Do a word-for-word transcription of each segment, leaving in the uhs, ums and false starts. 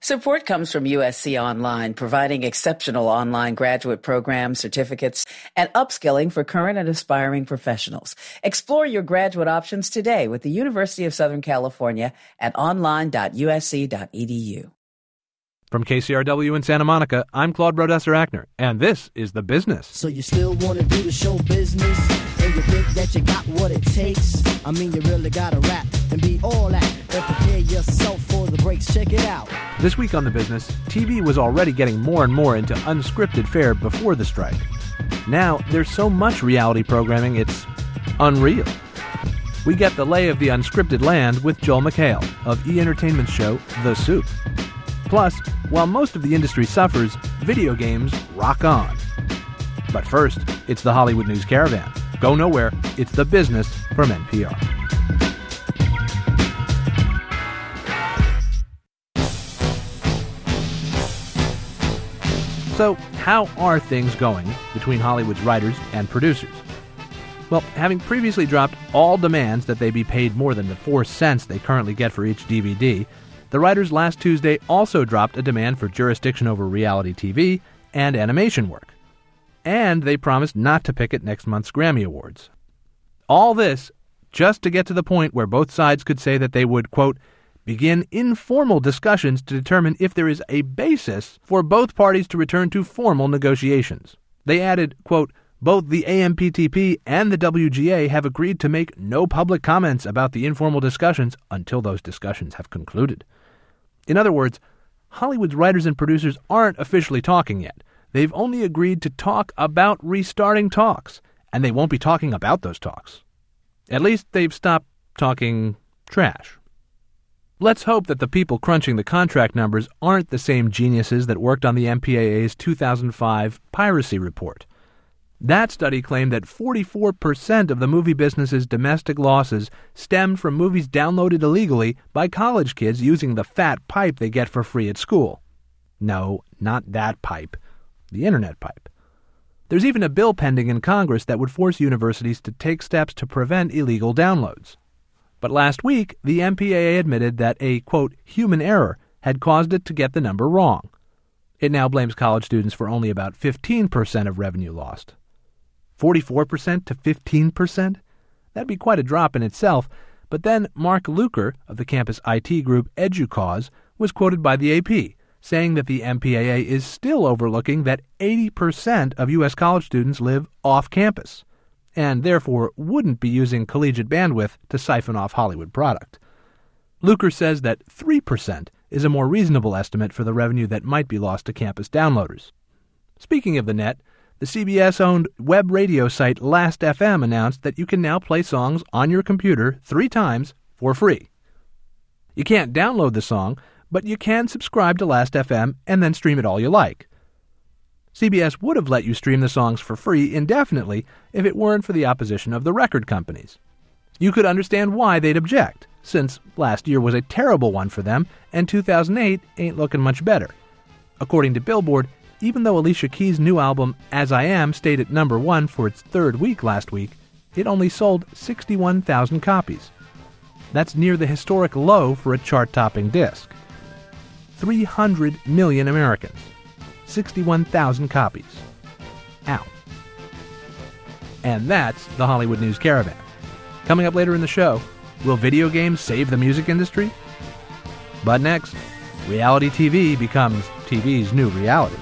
Support comes from U S C Online, providing exceptional online graduate programs, certificates, and upskilling for current and aspiring professionals. Explore your graduate options today with the University of Southern California at online dot u s c dot e d u. From K C R W in Santa Monica, I'm Claude Brodesser-Ackner, and this is The Business. So you still want to do the show business, and you think that you got what it takes? I mean, you really got to rap and be all that, and prepare yourself for the breaks. Check it out. This week on The Business, T V was already getting more and more into unscripted fare before the strike. Now, there's so much reality programming, it's unreal. We get the lay of the unscripted land with Joel McHale of E! Entertainment's show, The Soup. Plus, while most of the industry suffers, video games rock on. But first, it's the Hollywood News Caravan. Go nowhere, it's The Business from N P R. So, how are things going between Hollywood's writers and producers? Well, having previously dropped all demands that they be paid more than the four cents they currently get for each D V D, the writers last Tuesday also dropped a demand for jurisdiction over reality T V and animation work. And they promised not to picket next month's Grammy Awards. All this just to get to the point where both sides could say that they would, quote, begin informal discussions to determine if there is a basis for both parties to return to formal negotiations. They added, quote, both the A M P T P and the W G A have agreed to make no public comments about the informal discussions until those discussions have concluded. In other words, Hollywood's writers and producers aren't officially talking yet. They've only agreed to talk about restarting talks, and they won't be talking about those talks. At least they've stopped talking trash. Let's hope that the people crunching the contract numbers aren't the same geniuses that worked on the M P A A's two thousand five piracy report. That study claimed that forty-four percent of the movie business's domestic losses stemmed from movies downloaded illegally by college kids using the fat pipe they get for free at school. No, not that pipe. The internet pipe. There's even a bill pending in Congress that would force universities to take steps to prevent illegal downloads. But last week, the M P A A admitted that a, quote, human error had caused it to get the number wrong. It now blames college students for only about fifteen percent of revenue lost. forty-four percent to fifteen percent? That'd be quite a drop in itself, but then Mark Luker of the campus I T group EduCause was quoted by the A P, saying that the M P A A is still overlooking that eighty percent of U S college students live off-campus, and therefore wouldn't be using collegiate bandwidth to siphon off Hollywood product. Luker says that three percent is a more reasonable estimate for the revenue that might be lost to campus downloaders. Speaking of the net, the C B S-owned web radio site Last F M announced that you can now play songs on your computer three times for free. You can't download the song, but you can subscribe to Last F M and then stream it all you like. C B S would have let you stream the songs for free indefinitely if it weren't for the opposition of the record companies. You could understand why they'd object, since last year was a terrible one for them and two thousand eight ain't looking much better. According to Billboard, even though Alicia Keys' new album, As I Am, stayed at number one for its third week last week, it only sold sixty-one thousand copies. That's near the historic low for a chart-topping disc. three hundred million Americans. sixty-one thousand copies. Ow. And that's the Hollywood News Caravan. Coming up later in the show, will video games save the music industry? But next, reality T V becomes T V's new reality.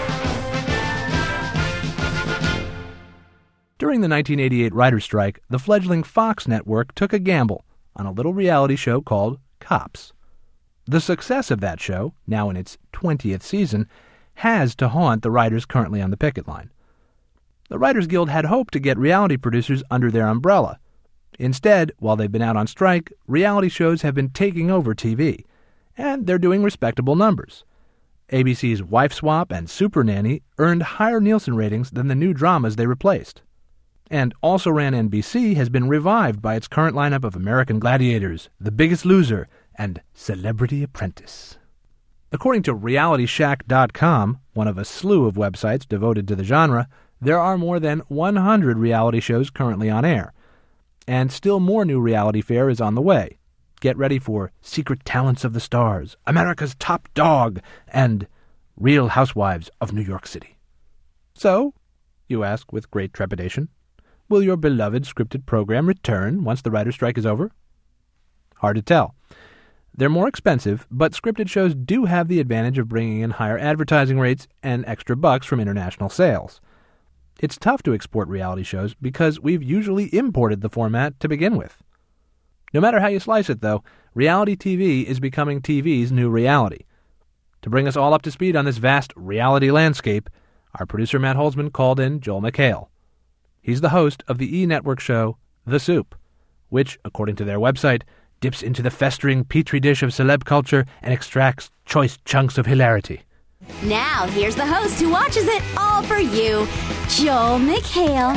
During the nineteen eighty-eight writer's strike, the fledgling Fox network took a gamble on a little reality show called Cops. The success of that show, now in its twentieth season, has to haunt the writers currently on the picket line. The Writers Guild had hoped to get reality producers under their umbrella. Instead, while they've been out on strike, reality shows have been taking over T V, and they're doing respectable numbers. A B C's Wife Swap and Super Nanny earned higher Nielsen ratings than the new dramas they replaced. And Also Ran N B C has been revived by its current lineup of American Gladiators, The Biggest Loser, and Celebrity Apprentice. According to Reality Shack dot com, one of a slew of websites devoted to the genre, there are more than one hundred reality shows currently on air. And still more new reality fare is on the way. get ready for Secret Talents of the Stars, America's Top Dog, and Real Housewives of New York City. So, you ask with great trepidation, will your beloved scripted program return once the writer's strike is over? Hard to tell. They're more expensive, but scripted shows do have the advantage of bringing in higher advertising rates and extra bucks from international sales. It's tough to export reality shows because we've usually imported the format to begin with. No matter how you slice it, though, reality T V is becoming T V's new reality. To bring us all up to speed on this vast reality landscape, our producer Matt Holzman called in Joel McHale. He's the host of the E! Network show The Soup, which, according to their website, dips into the festering petri dish of celeb culture and extracts choice chunks of hilarity. Now, here's the host who watches it all for you, Joel McHale.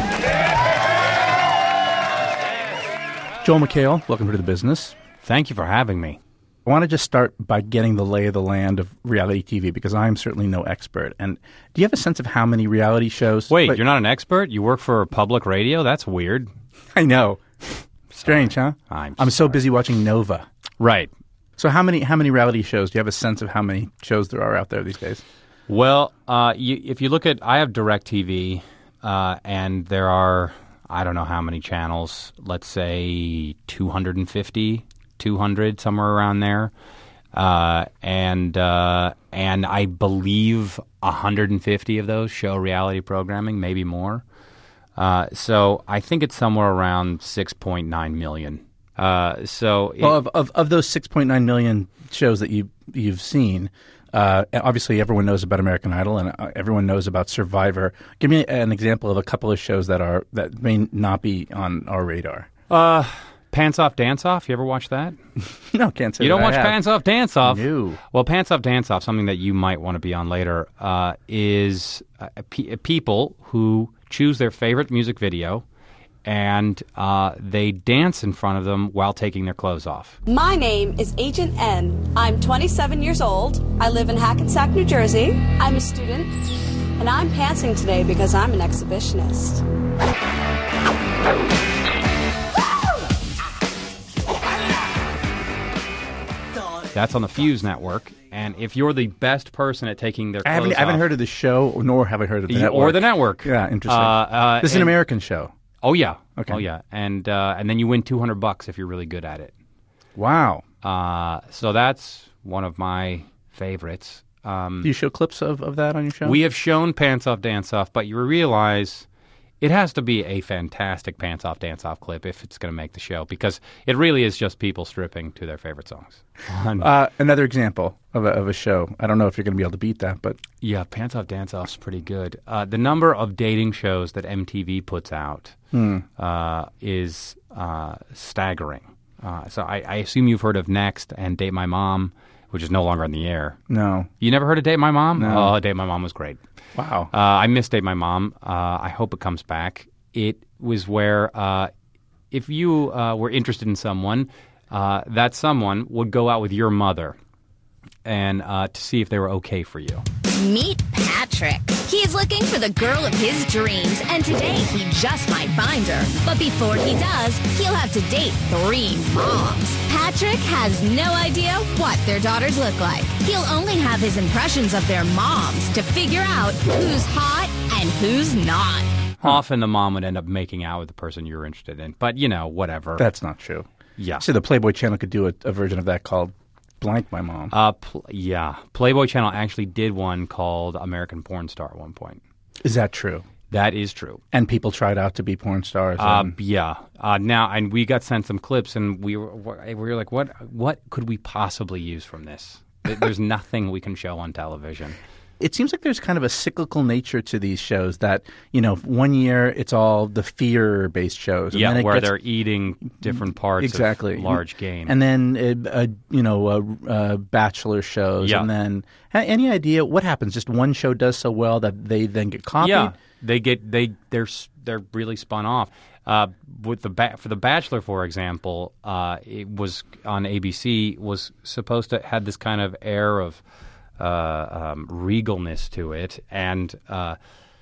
Joel McHale, welcome to the business. Thank you for having me. I want to just start by getting the lay of the land of reality T V because I'm certainly no expert. And do you have a sense of how many reality shows? Wait, but, you're not an expert? You work for public radio? That's weird. I know. Strange, sorry. huh? I'm, I'm so busy watching Nova. Right. So how many how many reality shows? Do you have a sense of how many shows there are out there these days? Well, uh, you, if you look at, I have DirecTV, uh, and there are, I don't know how many channels, let's say two hundred fifty, two hundred, somewhere around there. Uh, and uh, and I believe one hundred fifty of those show reality programming, maybe more. Uh, so I think it's somewhere around six point nine million. Uh, so it, well, of, of of those six point nine million shows that you you've seen, uh, obviously everyone knows about American Idol and uh, everyone knows about Survivor. Give me an example of a couple of shows that are that may not be on our radar. Uh, Pants Off, Dance Off. You ever watch that? No, can't say you that don't I watch have. Pants Off, Dance Off. No. Well, Pants Off, Dance Off. Something that you might want to be on later uh, is uh, pe- people who choose their favorite music video, and uh, they dance in front of them while taking their clothes off. My name is Agent N. I'm twenty-seven years old. I live in Hackensack, New Jersey. I'm a student, and I'm pantsing today because I'm an exhibitionist. That's on the Fuse Network, and if you're the best person at taking their clothes I haven't, off, I haven't heard of the show, nor have I heard of the you- network. or the network. Yeah, interesting. Uh, uh, this is an and- American show. Oh yeah, Okay. oh yeah, and uh, and then you win two hundred bucks if you're really good at it. Wow. Uh, so that's one of my favorites. Um, Do you show clips of, of that on your show? we have shown Pants Off, Dance Off, but you realize it has to be a fantastic Pants Off, Dance Off clip if it's going to make the show, because it really is just people stripping to their favorite songs. Uh, another example of a, of a show. I don't know if you're going to be able to beat that, but Yeah, Pants Off, Dance Off's pretty good. Uh, the number of dating shows that M T V puts out Hmm. uh, is uh, staggering. Uh, so I, I assume you've heard of Next and Date My Mom, which is no longer on the air. no. You never heard of Date My Mom? No. Oh, Date My Mom was great. Wow. Uh, I miss Date My Mom. Uh, I hope it comes back. It was where uh, if you uh, were interested in someone, uh, that someone would go out with your mother and uh, to see if they were okay for you. Meet Patrick. He's looking for the girl of his dreams, and today he just might find her. But before he does, he'll have to date three moms. Patrick has no idea what their daughters look like. He'll only have his impressions of their moms to figure out who's hot and who's not. Often the mom would end up making out with the person you're interested in. But, you know, whatever. That's not true. yeah. So the Playboy Channel could do a, a version of that called Blank My Mom. Uh, pl- yeah. Playboy Channel actually did one called American Porn Star at one point. Is that true? That is true. And people tried out to be porn stars. Uh, and- yeah. Uh, now, and we got sent some clips, and we were we were like, what What could we possibly use from this? There- There's nothing we can show on television. It seems like there's kind of a cyclical nature to these shows that, you know, one year it's all the fear-based shows. And Yeah, then it where gets, they're eating different parts exactly. of large game. And then, uh, uh, you know, uh, uh, bachelor shows. Yeah. And then, ha- any idea what happens? Just one show does so well that they then get copied? Yeah, they get they they're s- they're really spun off. Uh, with the ba- for the Bachelor, for example, uh, it was on A B C, was supposed to had this kind of air of uh, um, regalness to it, and uh,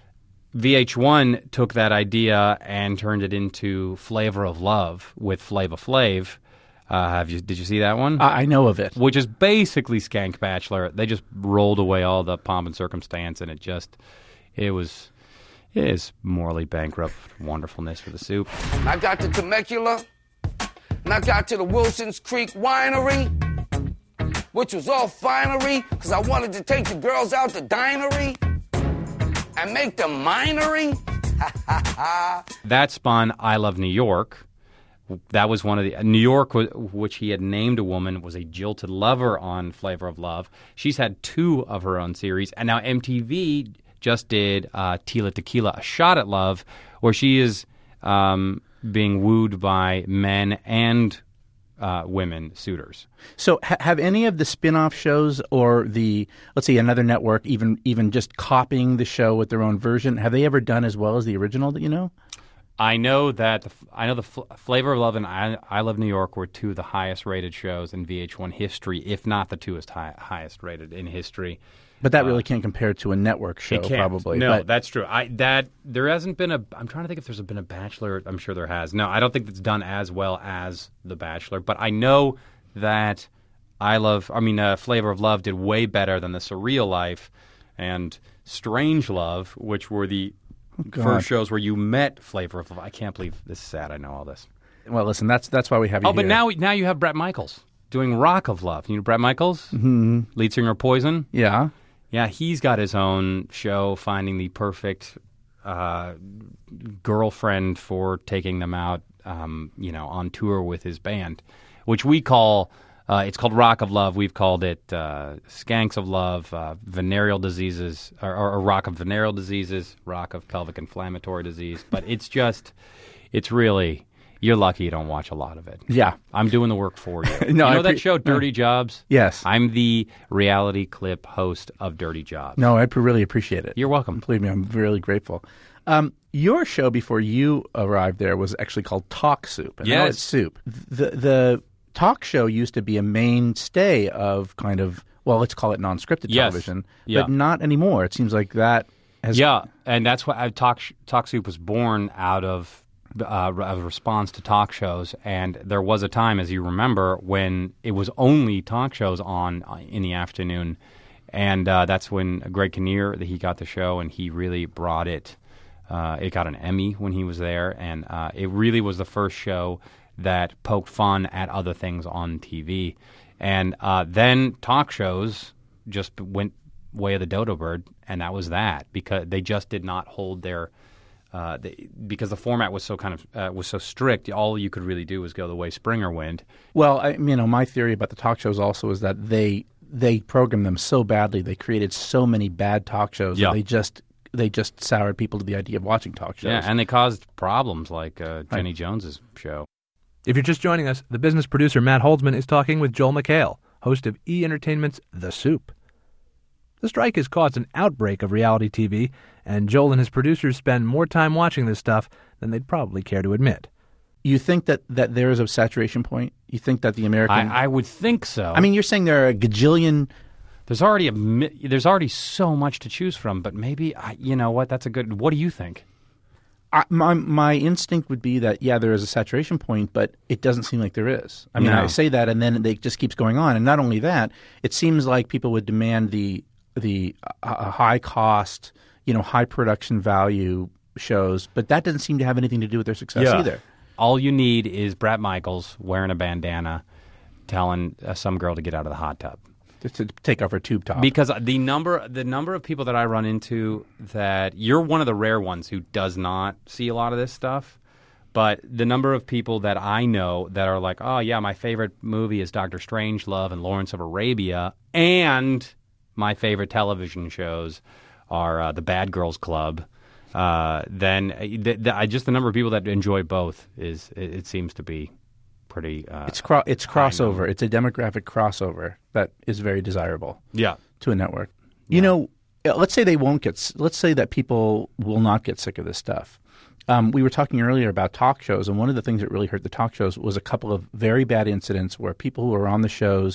V H one took that idea and turned it into Flavor of Love with Flava Flav. Uh, have you? Did you see that one? I, I know of it. Which is basically Skank Bachelor. They just rolled away all the pomp and circumstance, and it just, it was, it is morally bankrupt wonderfulness for the soup. I got to Temecula, and I got to the Wilson's Creek Winery, which was all finery, because I wanted to take the girls out to dinery and make them minery. That spun I Love New York. That was one of the... New York, which he had named a woman, was a jilted lover on Flavor of Love. She's had two of her own series. And now M T V just did uh, Tila Tequila, A Shot at Love, where she is um, being wooed by men and uh, women suitors. So ha- have any of the spin-off shows or the, let's see, another network, even even just copying the show with their own version, have they ever done as well as the original that you know? I know that the, I know the F- Flavor of Love and I, I Love New York were two of the highest rated shows in V H one history, if not the two high, highest rated in history. But that really uh, can't compare to a network show, it can't. probably. No, but, that's true. I that there hasn't been a. I'm trying to think if there's been a Bachelor. I'm sure there has. No, I don't think it's done as well as The Bachelor. But I know that I Love. I mean, uh, Flavor of Love did way better than The Surreal Life and Strange Love, which were the God. first shows where you met Flavor of Love. I can't believe this is sad. I know all this. Well, listen, that's that's why we have you Oh, but here. now now you have Brett Michaels doing Rock of Love. You know Brett Michaels, mm-hmm. lead singer of Poison. Yeah. Yeah, he's got his own show, finding the perfect uh, girlfriend for taking them out, um, you know, on tour with his band, which we call. Uh, it's called Rock of Love. We've called it uh, Skanks of Love, uh, Venereal Diseases, or, or, or Rock of Venereal Diseases, Rock of Pelvic Inflammatory Disease. But it's just, it's really, you're lucky you don't watch a lot of it. Yeah. I'm doing the work for you. No, you know I that pre- show, Dirty Jobs? Yes. I'm the reality clip host of Dirty Jobs. No, I pre- really appreciate it. You're welcome. Believe me, I'm really grateful. Um, your show before you arrived there was actually called Talk Soup. And now Yes. it's Soup. The the talk show used to be a mainstay of kind of, well, let's call it non-scripted Yes. television, Yeah. but not anymore. It seems like that has... Yeah, and that's why I, Talk Talk Soup was born out of uh, a response to talk shows. And there was a time, as you remember, when it was only talk shows on uh, in the afternoon, and uh, that's when Greg Kinnear, he got the show, and he really brought it. Uh, it got an Emmy when he was there, and uh, it really was the first show that poked fun at other things on T V. And uh, then talk shows just went way of the dodo bird, and that was that, because they just did not hold their uh, they, because the format was so kind of uh, was so strict. All you could really do was go the way Springer went. Well, I, you know, my theory about the talk shows also is that they they programmed them so badly. They created so many bad talk shows. Yeah. That they just they just soured people to the idea of watching talk shows. Yeah, and they caused problems like uh, Jenny Jones's show. If you're just joining us, the business producer Matt Holtzman is talking with Joel McHale, host of E! Entertainment's The Soup. The strike has caused an outbreak of reality T V, and Joel and his producers spend more time watching this stuff than they'd probably care to admit. You think that, that there is a saturation point? You think that the American... I, I would think so. I mean, you're saying there are a gajillion... There's already a mi- there's already so much to choose from, but maybe I, you know what? That's a good. What do you think? I, my my instinct would be that, yeah, there is a saturation point, but it doesn't seem like there is. I mean, No. I say that, and then it just keeps going on. And not only that, it seems like people would demand the the uh, high cost, you know, high production value shows, but that doesn't seem to have anything to do with their success Yeah. either. All you need is Brett Michaels wearing a bandana, telling uh, some girl to get out of the hot tub. To, to take off her tube top. Because the number the number of people that I run into, that you're one of the rare ones who does not see a lot of this stuff, but the number of people that I know that are like, oh yeah, my favorite movie is Doctor Strangelove and Lawrence of Arabia, and my favorite television shows are uh, The Bad Girls Club. Uh, then the, the, I just the number of people that enjoy both is it, it seems to be pretty. Uh, It's cro- it's high crossover. number. It's a demographic crossover that is very desirable Yeah. to a network. You know, uh, let's say they won't get. s- Let's say that people will not get sick of this stuff. Um, we were talking earlier about talk shows, and one of the things that really hurt the talk shows was a couple of very bad incidents where people who were on the shows,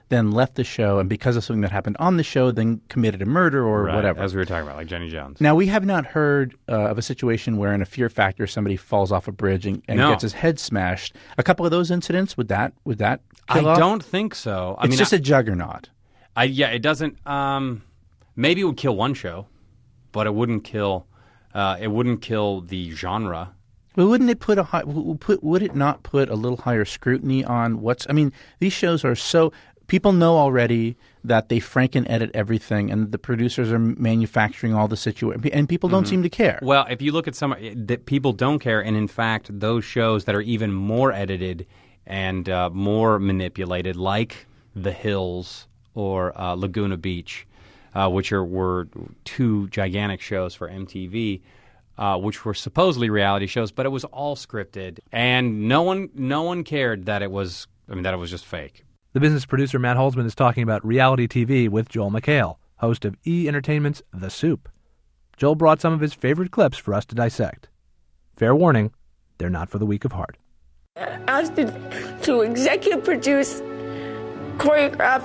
then left the show, and because of something that happened on the show, then committed a murder or right, whatever. As we were talking about, like Jenny Jones. Now, we have not heard uh, of a situation where in a Fear Factor somebody falls off a bridge and, and no. gets his head smashed. A couple of those incidents, would that would that kill I off? don't think so. I it's mean, just I, a juggernaut. I, yeah, it doesn't. Um, maybe it would kill one show, but it wouldn't kill. Uh, it wouldn't kill the genre. Well, wouldn't it put a high, put would it not put a little higher scrutiny on what's? I mean, these shows are so people know already that they franken edit everything, and the producers are manufacturing all the situation, and people don't mm-hmm. seem to care. Well, if you look at some that people don't care, and in fact, those shows that are even more edited and uh, more manipulated, like The Hills or uh, Laguna Beach, uh, which are were two gigantic shows for M T V. Uh, which were supposedly reality shows, but it was all scripted, and no one, no one cared that it was. I mean, that it was just fake. The business producer Matt Holzman is talking about reality T V with Joel McHale, host of E! Entertainment's The Soup. Joel brought some of his favorite clips for us to dissect. Fair warning, they're not for the weak of heart. Asked to executive produce, choreograph,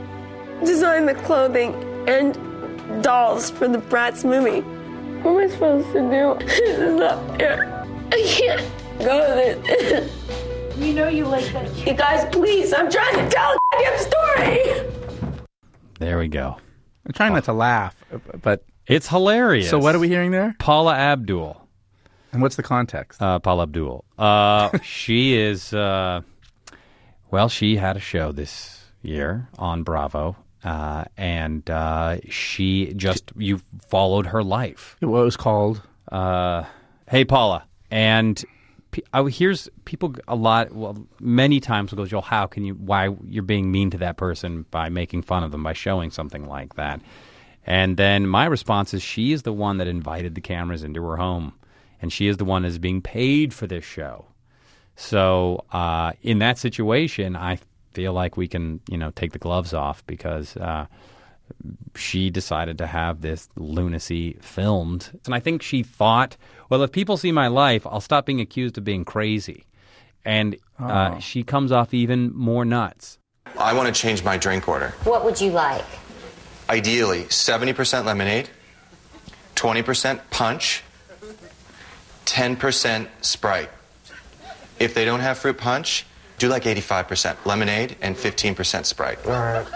design the clothing, and dolls for the Bratz movie. What am I supposed to do? This is not fair. I can't go with it. You know you like that. You guys, please, I'm trying to tell a goddamn story. There we go. I'm trying not to laugh, but it's hilarious. So what are we hearing there? Paula Abdul. And what's the context? Uh, Paula Abdul. Uh, she is, uh, well, she had a show this year on Bravo. Uh, and uh, she just, you followed her life. What was called? Uh, hey, Paula. And pe- I, here's people a lot, well, many times will go, Joel, how can you, why you're being mean to that person by making fun of them, by showing something like that. And then my response is she is the one that invited the cameras into her home. And she is the one that's being paid for this show. So uh, in that situation, I feel like we can, you know, take the gloves off because uh, she decided to have this lunacy filmed. And I think she thought, well, if people see my life, I'll stop being accused of being crazy. And uh, oh. she comes off even more nuts. I want to change my drink order. What would you like? Ideally, seventy percent lemonade, twenty percent punch, ten percent Sprite. If they don't have fruit punch, do like eighty-five percent lemonade and fifteen percent Sprite. All right.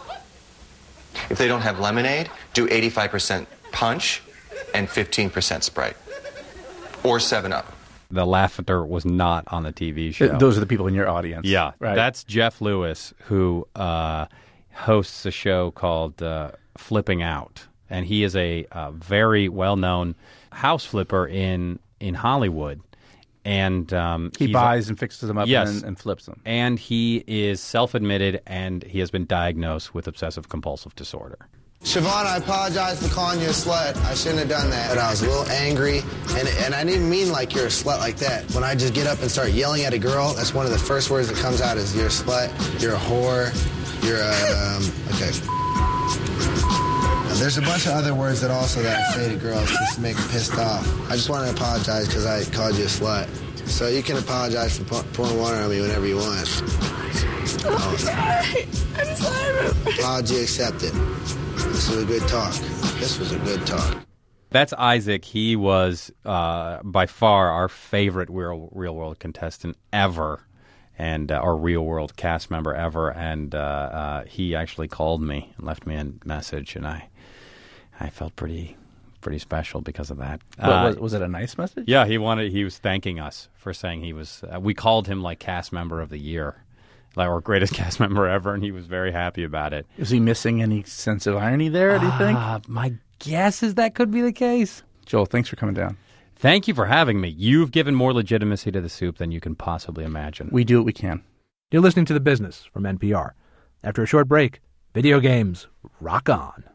If they don't have lemonade, do eighty-five percent punch and fifteen percent Sprite. Or seven up. The laughter was not on the T V show. Those are the people in your audience. Yeah. Right. That's Jeff Lewis, who uh, hosts a show called uh, Flipping Out. And he is a uh, very well-known house flipper in, in Hollywood. And um, he buys and fixes them up yes, and, and flips them. And he is self-admitted, and he has been diagnosed with obsessive-compulsive disorder. Siobhan, I apologize for calling you a slut. I shouldn't have done that. But I was a little angry, and and I didn't mean like you're a slut like that. When I just get up and start yelling at a girl, that's one of the first words that comes out is you're a slut, you're a whore, you're a, um, okay. There's a bunch of other words that also that I say to girls just to make them pissed off. I just want to apologize because I called you a slut. So you can apologize for pu- pouring water on me whenever you want. Oh, I'm sorry. I'm sorry. Apology accepted. This was a good talk. This was a good talk. That's Isaac. He was uh, by far our favorite real, real world contestant ever, and uh, our real world cast member ever. And uh, uh, he actually called me and left me a message, and I, I felt pretty, pretty special because of that. What, uh, was, was it a nice message? Yeah, he wanted. He was thanking us for saying he was. Uh, we called him like cast member of the year, like our greatest cast member ever, and he was very happy about it. Is he missing any sense of irony there? Do you think? Uh, my guess is that could be the case. Joel, thanks for coming down. Thank you for having me. You've given more legitimacy to The Soup than you can possibly imagine. We do what we can. You're listening to The Business from N P R. After a short break, video games rock on.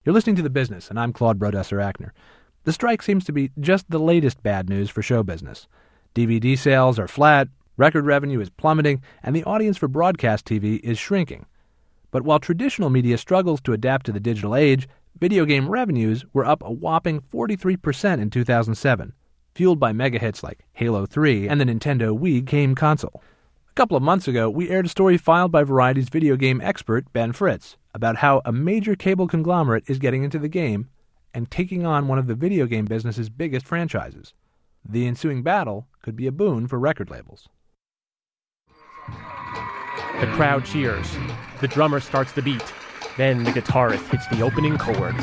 You're listening to The Business, and I'm Claude Brodesser-Akner. The strike seems to be just the latest bad news for show business. D V D sales are flat, record revenue is plummeting, and the audience for broadcast T V is shrinking. But while traditional media struggles to adapt to the digital age, video game revenues were up a whopping forty-three percent in two thousand seven, fueled by mega hits like Halo three and the Nintendo Wii game console. A couple of months ago, we aired a story filed by Variety's video game expert, Ben Fritz, about how a major cable conglomerate is getting into the game and taking on one of the video game business's biggest franchises. The ensuing battle could be a boon for record labels. The crowd cheers. The drummer starts the beat. Then the guitarist hits the opening chords.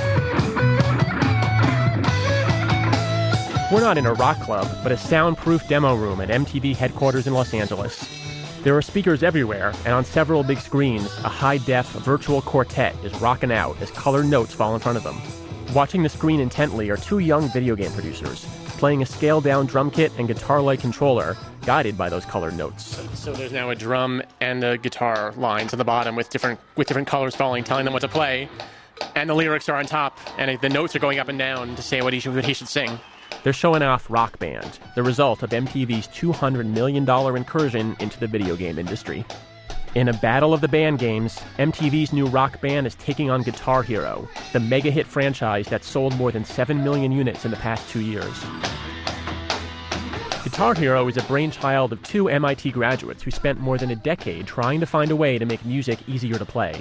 We're not in a rock club, but a soundproof demo room at M T V headquarters in Los Angeles. There are speakers everywhere, and on several big screens, a high-def virtual quartet is rocking out as colored notes fall in front of them. Watching the screen intently are two young video game producers, playing a scaled-down drum kit and guitar-like controller, guided by those colored notes. So there's now a drum and a guitar lines at the bottom with different with different colors falling, telling them what to play, and the lyrics are on top, and the notes are going up and down to say what he should, what he should sing. They're showing off Rock Band, the result of M T V's two hundred million dollars incursion into the video game industry. In a battle of the band games, M T V's new Rock Band is taking on Guitar Hero, the mega-hit franchise that sold more than seven million units in the past two years. Guitar Hero is a brainchild of two M I T graduates who spent more than a decade trying to find a way to make music easier to play.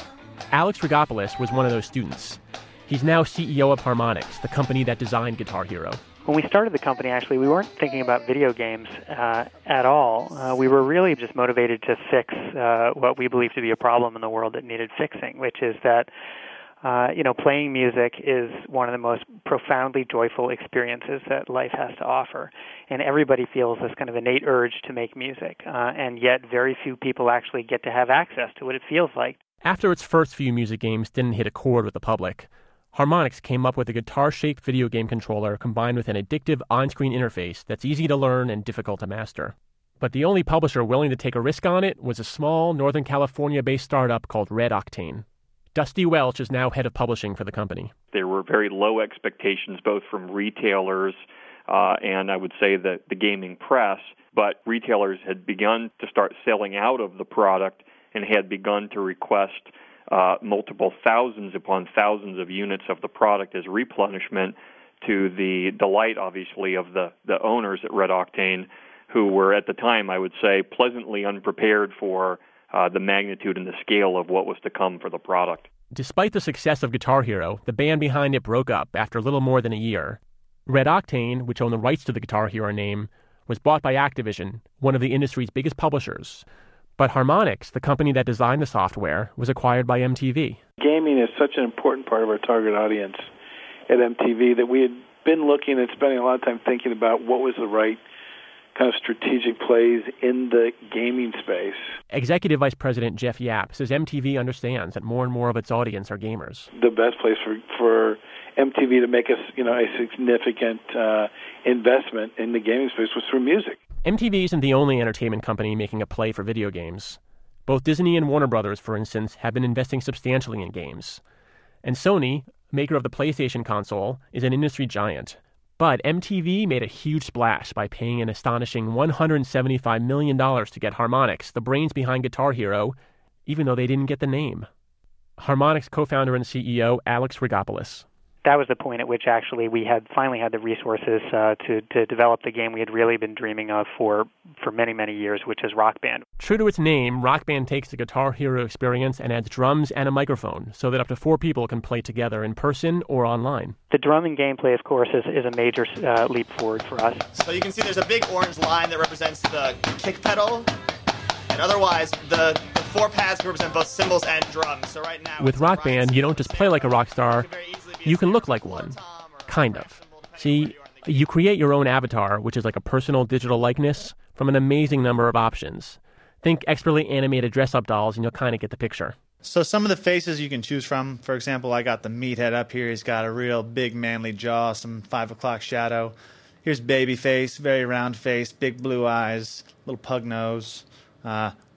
Alex Rigopoulos was one of those students. He's now C E O of Harmonix, the company that designed Guitar Hero. When we started the company, actually, we weren't thinking about video games uh, at all. Uh, we were really just motivated to fix uh, what we believe to be a problem in the world that needed fixing, which is that, uh, you know, playing music is one of the most profoundly joyful experiences that life has to offer. And everybody feels this kind of innate urge to make music, uh, and yet very few people actually get to have access to what it feels like. After its first few music games didn't hit a chord with the public, Harmonix came up with a guitar-shaped video game controller combined with an addictive on-screen interface that's easy to learn and difficult to master. But the only publisher willing to take a risk on it was a small Northern California-based startup called Red Octane. Dusty Welch is now head of publishing for the company. There were very low expectations both from retailers uh, and I would say the, the gaming press, but retailers had begun to start selling out of the product and had begun to request Uh, multiple thousands upon thousands of units of the product as replenishment, to the delight, obviously, of the, the owners at Red Octane, who were, at the time, I would say, pleasantly unprepared for uh, the magnitude and the scale of what was to come for the product. Despite the success of Guitar Hero, the band behind it broke up after little more than a year. Red Octane, which owned the rights to the Guitar Hero name, was bought by Activision, one of the industry's biggest publishers. But Harmonix, the company that designed the software, was acquired by M T V. Gaming is such an important part of our target audience at M T V that we had been looking and spending a lot of time thinking about what was the right kind of strategic plays in the gaming space. Executive Vice President Jeff Yap says M T V understands that more and more of its audience are gamers. The best place for, for M T V to make a, you know, a significant uh, investment in the gaming space was through music. M T V isn't the only entertainment company making a play for video games. Both Disney and Warner Brothers, for instance, have been investing substantially in games. And Sony, maker of the PlayStation console, is an industry giant. But M T V made a huge splash by paying an astonishing one hundred seventy-five million dollars to get Harmonix, the brains behind Guitar Hero, even though they didn't get the name. Harmonix co-founder and C E O Alex Rigopoulos. That was the point at which actually we had finally had the resources uh, to, to develop the game we had really been dreaming of for, for many, many years, which is Rock Band. True to its name, Rock Band takes the Guitar Hero experience and adds drums and a microphone so that up to four people can play together in person or online. The drumming gameplay, of course, is, is a major uh, leap forward for us. So you can see there's a big orange line that represents the kick pedal, and otherwise the, the four pads represent both cymbals and drums. So right now, with Rock Band, you don't just play like a rock star, you can look like one. Kind of. See, you create your own avatar, which is like a personal digital likeness, from an amazing number of options. Think expertly animated dress-up dolls, and you'll kind of get the picture. So some of the faces you can choose from, for example, I got the meathead up here. He's got a real big manly jaw, some five o'clock shadow. Here's Babyface, very round face, big blue eyes, little pug nose. Uh,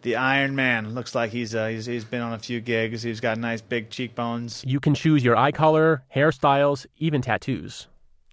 the Iron Man. Looks like he's, uh, he's he's been on a few gigs. He's got nice big cheekbones. You can choose your eye color, hairstyles, even tattoos.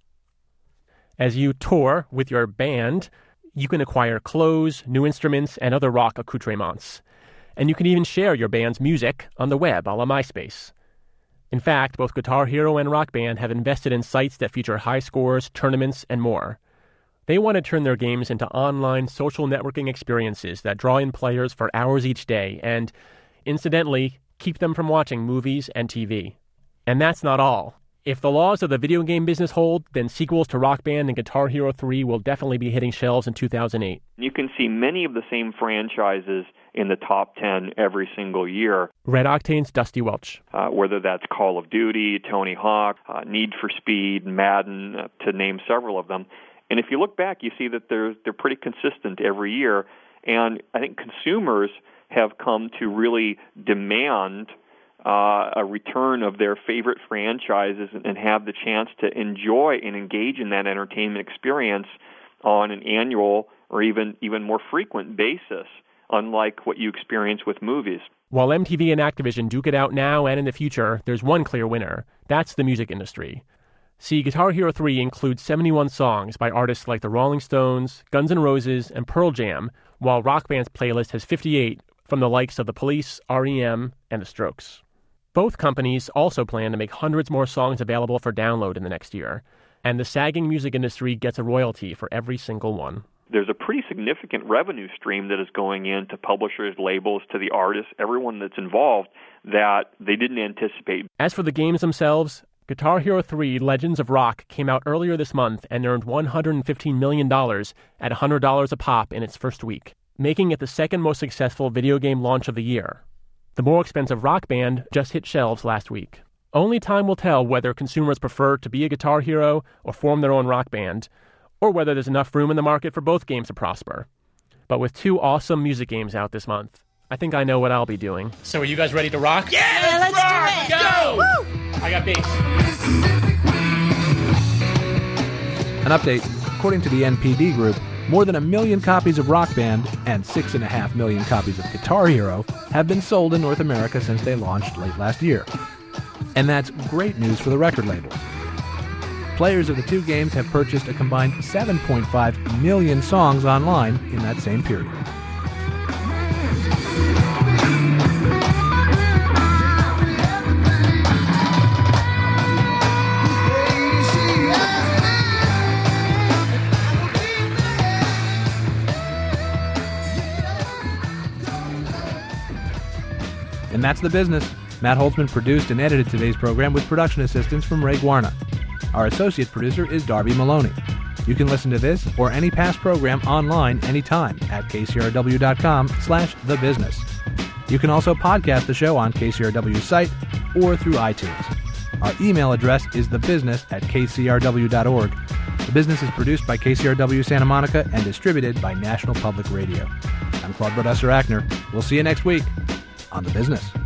As you tour with your band, you can acquire clothes, new instruments, and other rock accoutrements. And you can even share your band's music on the web, a la MySpace. In fact, both Guitar Hero and Rock Band have invested in sites that feature high scores, tournaments, and more. They want to turn their games into online social networking experiences that draw in players for hours each day and, incidentally, keep them from watching movies and T V. And that's not all. If the laws of the video game business hold, then sequels to Rock Band and Guitar Hero three will definitely be hitting shelves in two thousand eight. You can see many of the same franchises in the top ten every single year. Red Octane's Dusty Welch. Uh, whether that's Call of Duty, Tony Hawk, uh, Need for Speed, Madden, uh, to name several of them. And if you look back, you see that they're, they're pretty consistent every year. And I think consumers have come to really demand Uh, a return of their favorite franchises and have the chance to enjoy and engage in that entertainment experience on an annual or even even more frequent basis, unlike what you experience with movies. While M T V and Activision duke it out now and in the future, there's one clear winner. That's the music industry. See, Guitar Hero three includes seventy-one songs by artists like the Rolling Stones, Guns N' Roses, and Pearl Jam, while Rock Band's playlist has fifty-eight from the likes of The Police, R E M, and The Strokes. Both companies also plan to make hundreds more songs available for download in the next year, and the sagging music industry gets a royalty for every single one. There's a pretty significant revenue stream that is going in to publishers, labels, to the artists, everyone that's involved, that they didn't anticipate. As for the games themselves, Guitar Hero three Legends of Rock came out earlier this month and earned one hundred fifteen million dollars at one hundred dollars a pop in its first week, making it the second most successful video game launch of the year. The more expensive Rock Band just hit shelves last week. Only time will tell whether consumers prefer to be a Guitar Hero or form their own Rock Band, or whether there's enough room in the market for both games to prosper. But with two awesome music games out this month, I think I know what I'll be doing. So are you guys ready to rock? Yeah, yeah let's rock, do it! Go! Woo! I got bass. An update. According to the N P D Group, more than a million copies of Rock Band and six and a half million copies of Guitar Hero have been sold in North America since they launched late last year. And that's great news for the record labels. Players of the two games have purchased a combined seven point five million songs online in that same period. And that's the business. Matt Holtzman produced and edited today's program with production assistance from Ray Guarna. Our associate producer is Darby Maloney. You can listen to this or any past program online anytime at kcrw.com slash the business. You can also podcast the show on K C R W's site or through iTunes. Our email address is thebusiness at k c r w dot org. The Business is produced by K C R W Santa Monica and distributed by National Public Radio. I'm Claude Brodesser-Achner. We'll see you next week on The Business.